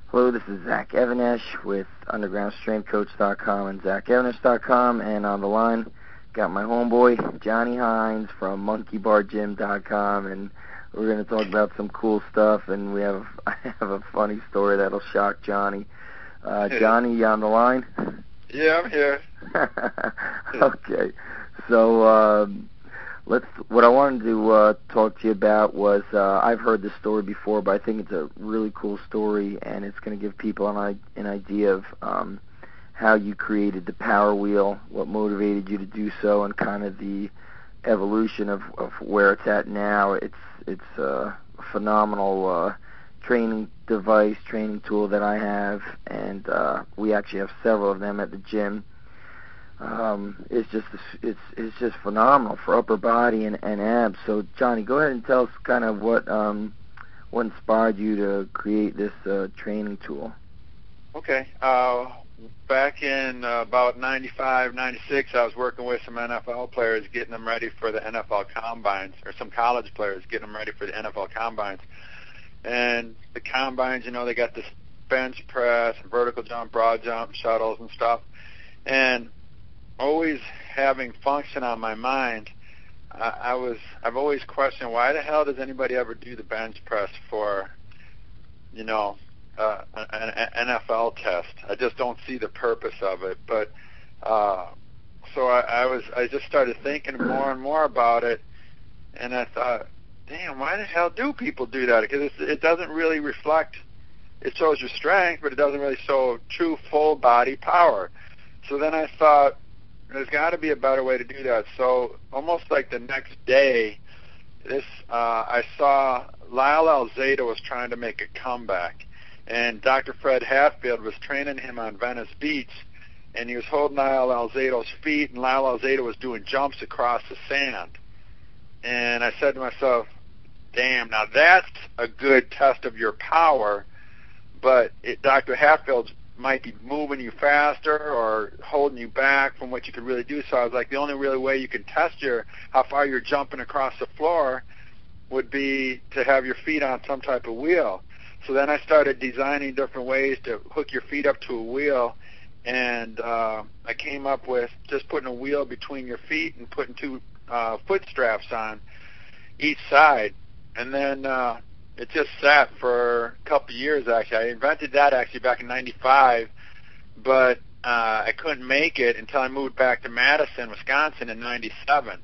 Hello, this is Zach Evanesh with UndergroundStrengthCoach.com and ZachEvanesh.com, and on the line, got my homeboy, Johnny Hines from MonkeyBarGym.com, and we're going to talk about some cool stuff, and I have a funny story that'll shock Johnny. Johnny, you on the line? Yeah, I'm here. Okay. So, what I wanted to talk to you about was, I've heard this story before, but I think it's a really cool story, and it's going to give people an idea of how you created the Power Wheel, what motivated you to do so, and kind of the evolution of where it's at now. It's a phenomenal training device, training tool that I have, and we actually have several of them at the gym. It's just phenomenal for upper body and abs. So, Johnny, go ahead and tell us kind of what inspired you to create this training tool. Okay. Back in about 95, 96, I was working with some NFL players, getting them ready for the NFL Combines, or some college players getting them ready for the NFL Combines. And the Combines, they got this bench press, vertical jump, broad jump, shuttles and stuff. And always having function on my mind, I've always questioned, why the hell does anybody ever do the bench press for, an NFL test? I just don't see the purpose of it. But so I just started thinking more and more about it, and I thought, damn, why the hell do people do that? Because it doesn't really reflect. It shows your strength, but it doesn't really show true full body power. So then I thought, there's got to be a better way to do that. So almost like the next day, I saw Lyle Alzado was trying to make a comeback, and Dr. Fred Hatfield was training him on Venice Beach, and he was holding Lyle Alzado's feet, and Lyle Alzado was doing jumps across the sand. And I said to myself, damn, now that's a good test of your power, but Dr. Hatfield might be moving you faster or holding you back from what you could really do. So I was like, the only really way you can test how far you're jumping across the floor would be to have your feet on some type of wheel. So then I started designing different ways to hook your feet up to a wheel, and I came up with just putting a wheel between your feet and putting two foot straps on each side. And then it just sat for a couple of years, actually. I invented that actually back in 95, but I couldn't make it until I moved back to Madison, Wisconsin in 97.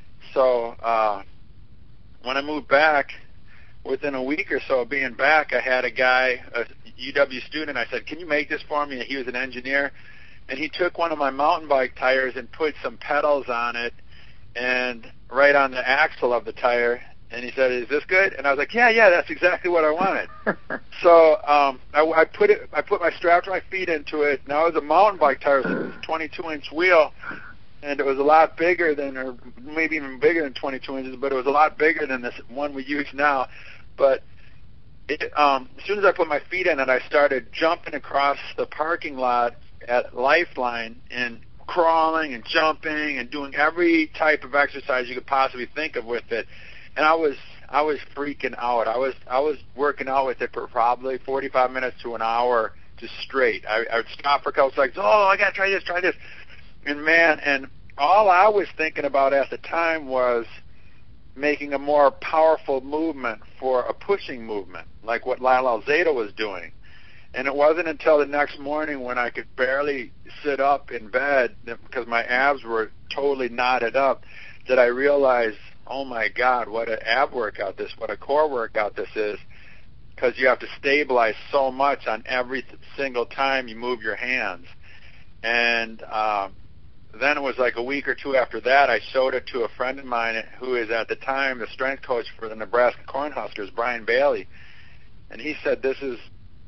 So when I moved back, within a week or so of being back, I had a guy, a UW student, I said, can you make this for me? He was an engineer, and he took one of my mountain bike tires and put some pedals on it and right on the axle of the tire. And he said, is this good? And I was like, yeah, that's exactly what I wanted. So I put my strap to my feet into it. Now it was a mountain bike tire, so it was a 22-inch wheel, and it was a lot bigger than, or maybe even bigger than 22 inches, but it was a lot bigger than this one we use now. But as soon as I put my feet in it, I started jumping across the parking lot at Lifeline and crawling and jumping and doing every type of exercise you could possibly think of with it. And I was freaking out. I was working out with it for probably 45 minutes to an hour just straight. I would stop for a couple seconds. Oh, I got to try this. And man, and all I was thinking about at the time was making a more powerful movement for a pushing movement, like what Lyle Alzado was doing. And it wasn't until the next morning when I could barely sit up in bed because my abs were totally knotted up that I realized, oh my God, what an ab workout what a core workout this is, because you have to stabilize so much on every single time you move your hands. And then it was like a week or two after that, I showed it to a friend of mine who is at the time the strength coach for the Nebraska Cornhuskers, Brian Bailey. And he said, this is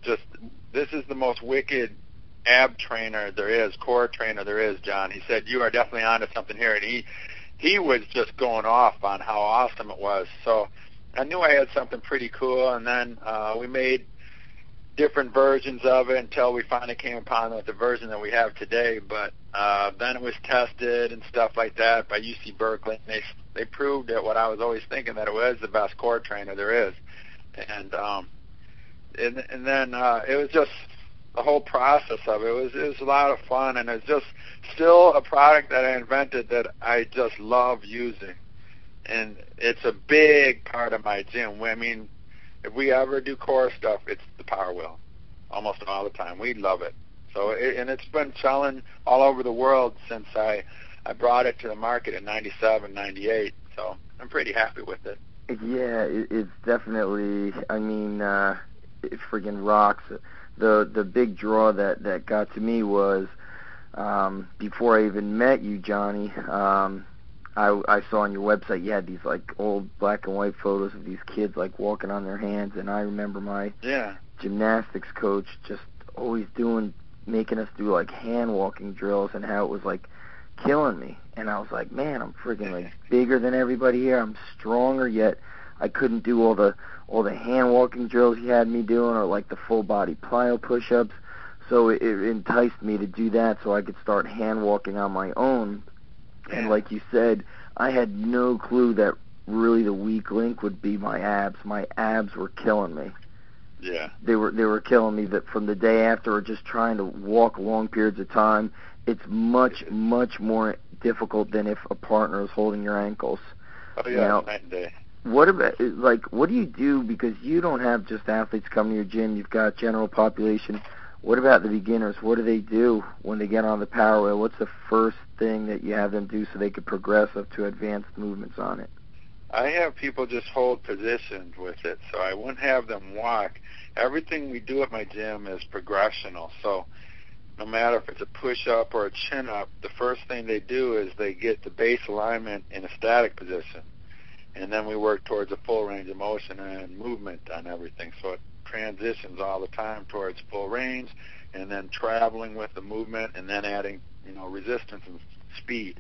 the most wicked ab trainer there is, core trainer there is, John. He said, you are definitely onto something here. And he was just going off on how awesome it was. So I knew I had something pretty cool, and then we made different versions of it until we finally came upon the version that we have today. But then it was tested and stuff like that by UC Berkeley. And they proved that what I was always thinking, that it was the best core trainer there is. And and then it was just the whole process of it. It was a lot of fun, and it's just still a product that I invented that I just love using, and it's a big part of my gym. I mean, if we ever do core stuff, it's the Power Wheel, almost all the time. We love it. So, and it's been selling all over the world since I brought it to the market in '97, '98. So I'm pretty happy with it. Yeah, it's definitely. I mean, it friggin' rocks. The big draw that got to me was before I even met you, Johnny. I saw on your website you had these like old black and white photos of these kids like walking on their hands, and I remember my gymnastics coach just always making us do like hand walking drills, and how it was like killing me. And I was like, man, I'm friggin' like bigger than everybody here. I'm stronger, yet I couldn't do all the hand walking drills he had me doing, or like the full body plyo push-ups. So it enticed me to do that so I could start hand walking on my own. Yeah. And like you said, I had no clue that really the weak link would be my abs. My abs were killing me. Yeah. They were killing me. That from the day after, or just trying to walk long periods of time, it's much more difficult than if a partner is holding your ankles. Oh yeah, night and day. What about, like, what do you do, because you don't have just athletes come to your gym, you've got general population. What about the beginners? What do they do when they get on the Power Wheel? What's the first thing that you have them do so they could progress up to advanced movements on it? I have people just hold positions with it, so I wouldn't have them walk. Everything we do at my gym is progressional, so no matter if it's a push-up or a chin-up, the first thing they do is they get the base alignment in a static position, and then we work towards a full range of motion and movement on everything. So it transitions all the time towards full range, and then traveling with the movement, and then adding, resistance and speed.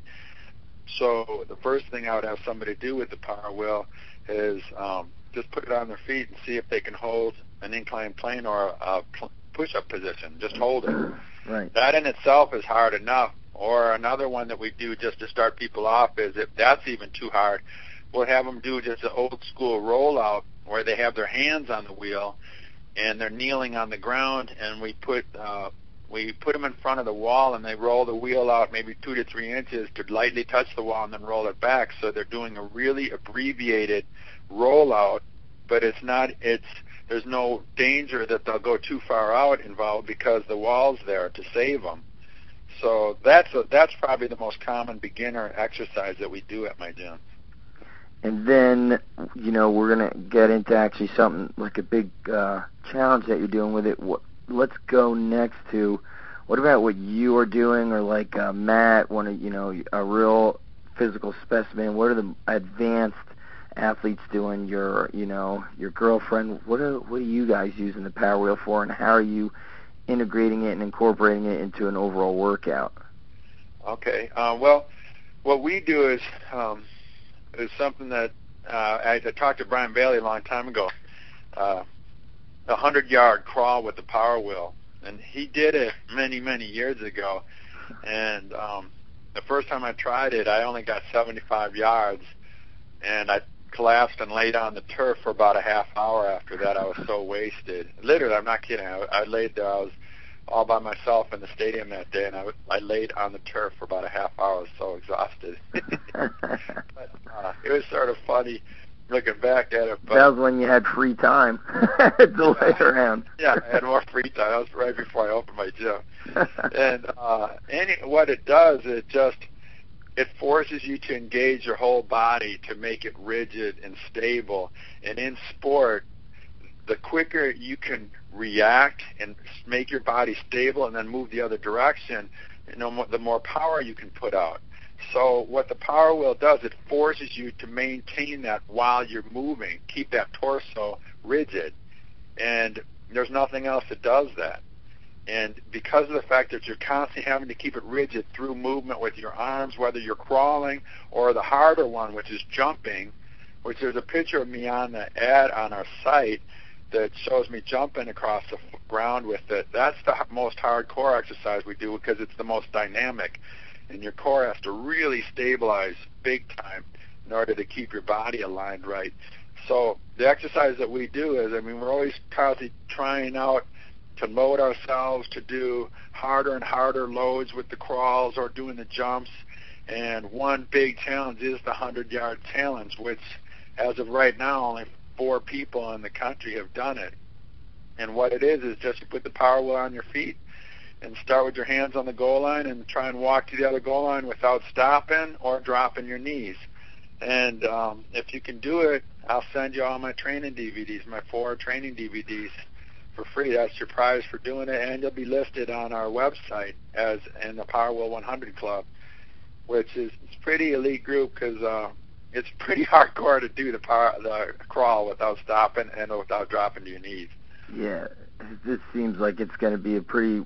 So the first thing I would have somebody do with the Power Wheel is just put it on their feet and see if they can hold an inclined plane or a push-up position. Just hold it. Right. That in itself is hard enough. Or another one that we do just to start people off is, if that's even too hard, we'll have them do just an old-school rollout where they have their hands on the wheel and they're kneeling on the ground, and we put them in front of the wall, and they roll the wheel out maybe 2 to 3 inches to lightly touch the wall and then roll it back. So they're doing a really abbreviated rollout, but there's no danger that they'll go too far out involved because the wall's there to save them. So that's probably the most common beginner exercise that we do at my gym. And then, we're going to get into actually something like a big challenge that you're doing with it. Let's go next to, what about what you are doing, or like Matt, a real physical specimen? What are the advanced athletes doing? Your girlfriend, what are you guys using the Power Wheel for, and how are you integrating it and incorporating it into an overall workout? Okay. Well, what we do is something that I talked to Brian Bailey a long time ago, a 100-yard crawl with the Power Wheel. And he did it many, many years ago. And the first time I tried it, I only got 75 yards, and I collapsed and laid on the turf for about a half hour after that. I was so wasted. Literally, I'm not kidding. I laid there. I was all by myself in the stadium that day, and I laid on the turf for about a half hour. I was so exhausted. But it was sort of funny looking back at it. But that was when you had free time to lay around. Yeah, I had more free time. That was right before I opened my gym. And what it does, it forces you to engage your whole body to make it rigid and stable. And in sport, the quicker you can react and make your body stable and then move the other direction, the more power you can put out. So what the Power Wheel does, it forces you to maintain that while you're moving, keep that torso rigid. And there's nothing else that does that. And because of the fact that you're constantly having to keep it rigid through movement with your arms, whether you're crawling or the harder one, which is jumping, which there's a picture of me on the ad on our site that shows me jumping across the ground with it. That's the most hardcore exercise we do because it's the most dynamic. And your core has to really stabilize big time in order to keep your body aligned right. So the exercise that we do is, I mean, we're always constantly trying out to load ourselves to do harder and harder loads with the crawls or doing the jumps. And one big challenge is the 100-yard challenge, which as of right now, only 4 people in the country have done it. And what it is just you put the power wheel on your feet and start with your hands on the goal line and try and walk to the other goal line without stopping or dropping your knees. And if you can do it, I'll send you all my training DVDs, my 4 training DVDs for free. That's your prize for doing it, and you'll be listed on our website as in the Power Wheel 100 Club, which is it's a pretty elite group because it's pretty hardcore to do the crawl without stopping and without dropping to your knees. Yeah, this seems like it's going to be a pretty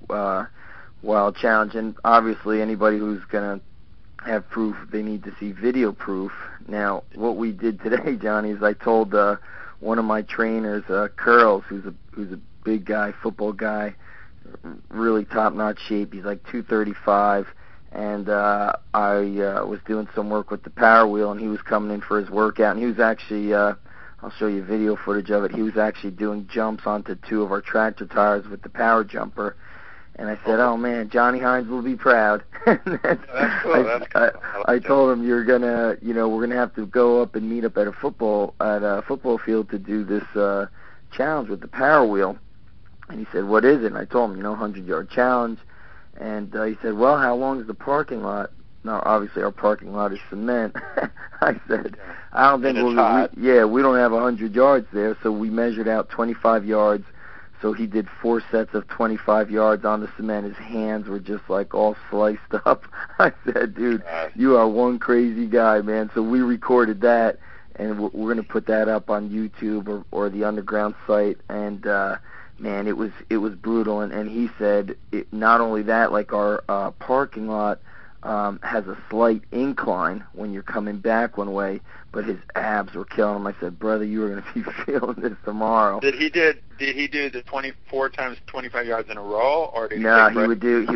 wild challenge, and obviously anybody who's going to have proof, they need to see video proof. Now, what we did today, Johnny, is I told one of my trainers, Curls, who's a big guy, football guy, really top-notch shape. He's like 235, and I was doing some work with the power wheel, and he was coming in for his workout, and he was actually, I'll show you video footage of it, he was actually doing jumps onto 2 of our tractor tires with the power jumper. And I said, "Oh man, Johnny Hines will be proud." That's cool. That's cool. I told him we're gonna have to go up and meet up at a football field to do this challenge with the power wheel. And he said, "What is it?" And I told him, 100-yard challenge. And he said, "Well, how long is the parking lot?" Now, obviously, our parking lot is cement. I said, "I don't think we don't have 100 yards there." So we measured out 25 yards. So he did 4 sets of 25 yards on the cement. His hands were just like all sliced up. I said, "Dude, you are one crazy guy, man." So we recorded that, and we're going to put that up on YouTube or the Underground site. And man, it was brutal. And he said, not only that, like our parking lot has a slight incline when you're coming back one way, but his abs were killing him. I said, "Brother, you are going to be feeling this tomorrow." Did he do the 24 times 25 yards in a row, or did he? No, he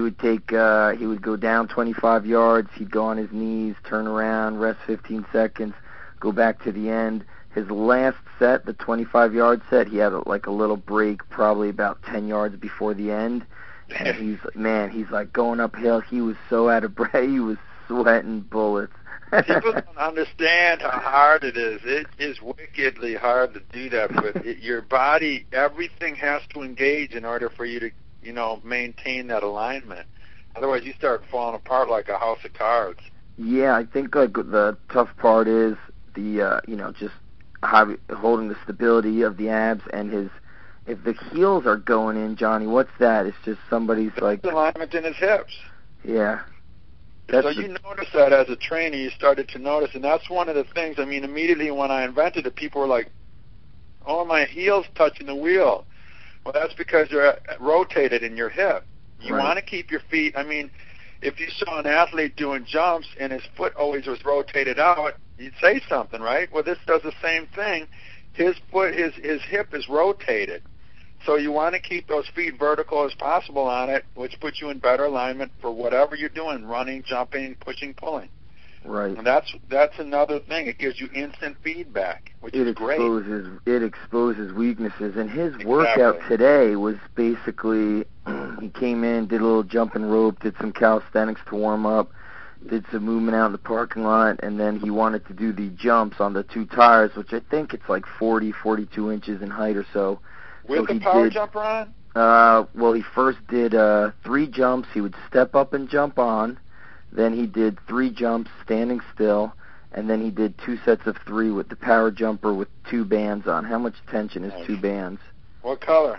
would go down 25 yards. He'd go on his knees, turn around, rest 15 seconds, go back to the end. His last set, the 25-yard set, he had a little break, probably about 10 yards before the end. And he's like going uphill. He was so out of breath. He was sweating bullets. People don't understand how hard it is. It is wickedly hard to do that. But your body, everything has to engage in order for you to, maintain that alignment. Otherwise, you start falling apart like a house of cards. Yeah, I think the tough part is the, just holding the stability of the abs and his. If the heels are going in, Johnny, what's that? It's just somebody's like alignment in his hips. Yeah. So you notice that as a trainer, you started to notice, and that's one of the things. I mean, immediately when I invented it, people were like, "Oh, my heel's touching the wheel." Well, that's because you're rotated in your hip. You want to keep your feet. I mean, if you saw an athlete doing jumps and his foot always was rotated out, you'd say something, right? Well, this does the same thing. His foot, his hip is rotated. So you want to keep those feet vertical as possible on it, which puts you in better alignment for whatever you're doing, running, jumping, pushing, pulling. Right. And that's another thing. It gives you instant feedback, which is great. It exposes weaknesses. And his workout today was basically, he came in, did a little jumping rope, did some calisthenics to warm up, did some movement out in the parking lot, and then he wanted to do the jumps on the 2 tires, which I think it's like 42 inches in height or so. With the power jumper on? Well, he first did 3 jumps. He would step up and jump on. Then he did 3 jumps standing still. And then he did 2 sets of 3 with the power jumper with 2 bands on. How much tension is 2 bands? What color?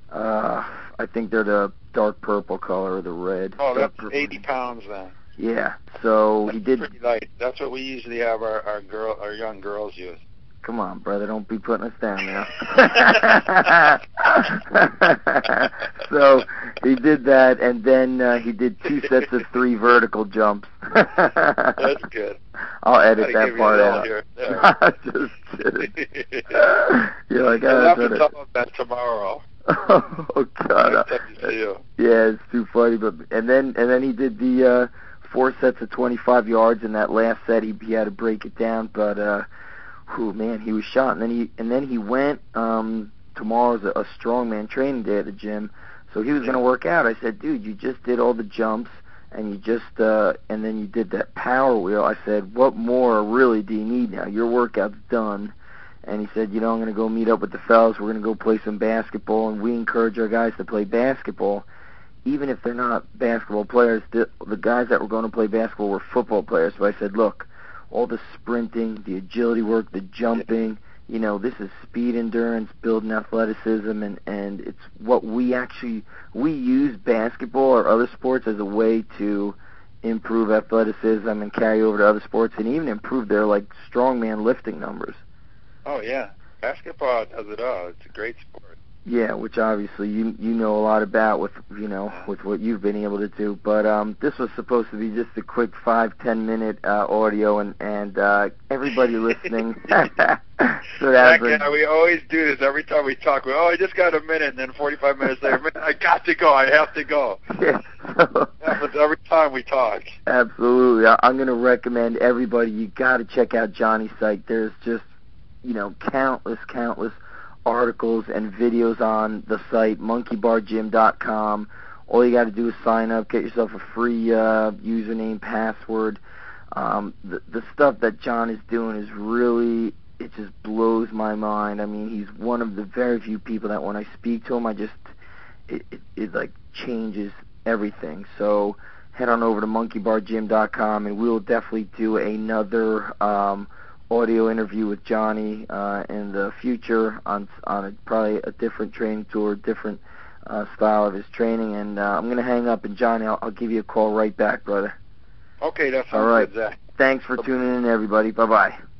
I think they're the dark purple color or the red. Oh, that's 80 pounds then. Yeah. So that's he did. Pretty light. That's what we usually have our young girls use. Come on, brother, don't be putting us down now. So he did that, and then he did 2 sets of 3 vertical jumps. That's good. I'll edit that part out. Yeah. Just kidding. You're like, I'll have to tell them that tomorrow. Oh God. Yeah, it's too funny. But and then he did the 4 sets of 25 yards. In that last set, he had to break it down, but. man, he was shot. And then he went. Tomorrow's a strongman training day at the gym, so he was going to work out. I said, dude, you just did all the jumps, and you just and then you did that power wheel. I said, what more really do you need now? Your workout's done. And he said, I'm going to go meet up with the fellas. We're going to go play some basketball, and we encourage our guys to play basketball, even if they're not basketball players. The guys that were going to play basketball were football players. So I said, look, all the sprinting, the agility work, the jumping, this is speed endurance, building athleticism, and it's what we use basketball or other sports as a way to improve athleticism and carry over to other sports and even improve their, strongman lifting numbers. Oh, yeah. Basketball does it all. It's a great sport. Yeah, which obviously you know a lot about with what you've been able to do. But this was supposed to be just a quick 5-10 minute audio, and everybody listening. So we always do this every time we talk. I just got a minute, and then 45 minutes later, I got to go. I have to go. Yeah, so, happens every time we talk. Absolutely, I'm going to recommend everybody. You got to check out Johnny's site. There's just countless articles and videos on the site, monkeybargym.com. All you got to do is sign up, get yourself a free username, password. The stuff that John is doing is really, it just blows my mind. I mean, he's one of the very few people that when I speak to him, it changes everything. So head on over to monkeybargym.com, and we'll definitely do another audio interview with Johnny in the future on probably a different training tour, different style of his training. And I'm going to hang up, and Johnny, I'll give you a call right back, brother. Okay, that sounds all right. good, Zach. Thanks for tuning in, everybody. Bye-bye.